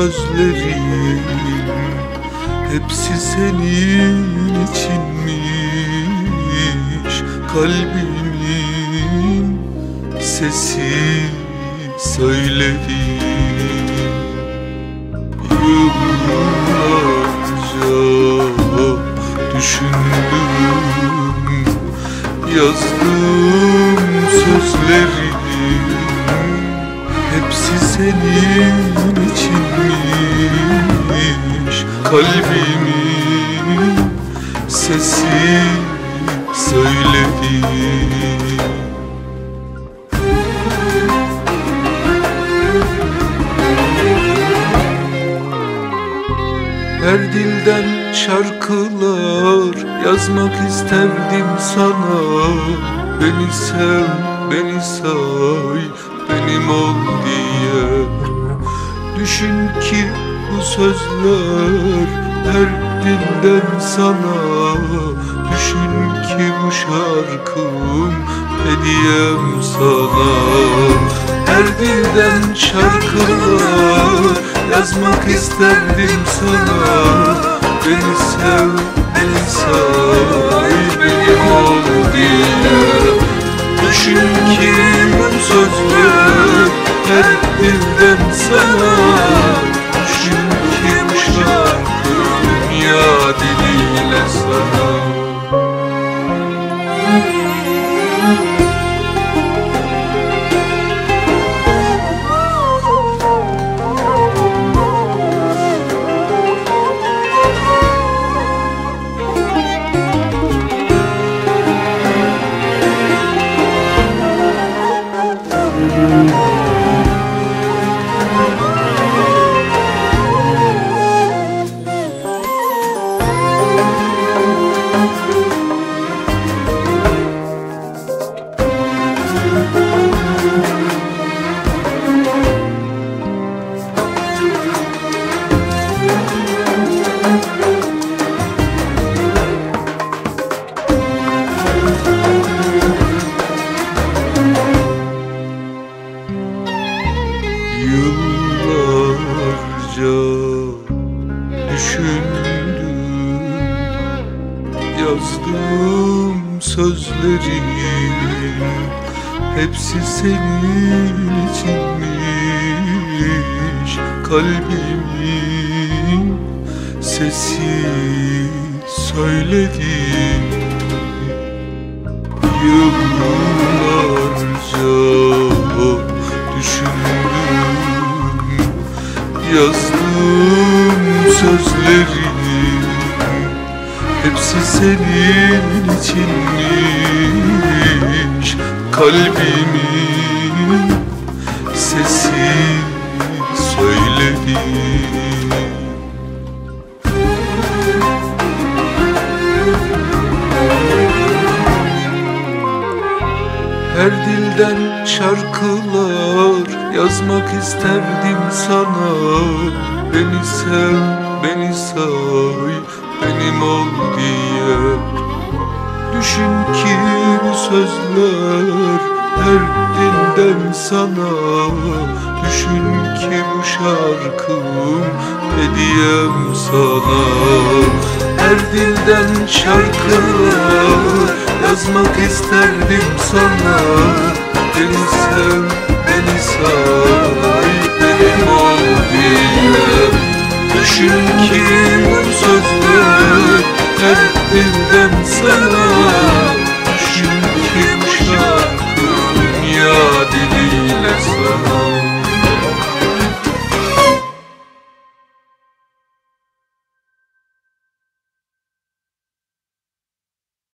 sözlerim hepsi senin içinmiş. Kalbimin sesi söyledi. Yıllarca düşündüm, yazdım sözlerim hepsi senin içinmiş. Kalbimin sesi söyledi. Her dilden şarkılar yazmak isterdim sana. Beni sev, beni say, benim ol diye. Düşün ki bu sözler her dilden sana. Düşün ki bu şarkım hediyem sana. Her dilden şarkılar yazmak isterdim sana. Beni sev, beni say, benim ol diye. Düşün ki bu sözler her dilden sana. Düşün ki bu şarkı dünya diliyle sana. Yıllarca düşündüm, yazdım sözlerim hepsi senin içinmiş. Kalbimin sesi söyledi. Yıllarca düşündüm, yazdım sözlerim hepsi senin içinmiş. Kalbimin sesi söyledi. Her dilden şarkılar yazmak isterdim sana. Beni sev, beni say, benim ol diye. Düşün ki bu sözler her dilden sana. Düşün ki bu şarkım hediyem sana. Her dilden şarkılar yazmak isterdim sana. Beni sev, beni say, benim ol diye. Düşün ki bu sözler her dilden sana. Düşün ki bu şarkı dünya diliyle sana.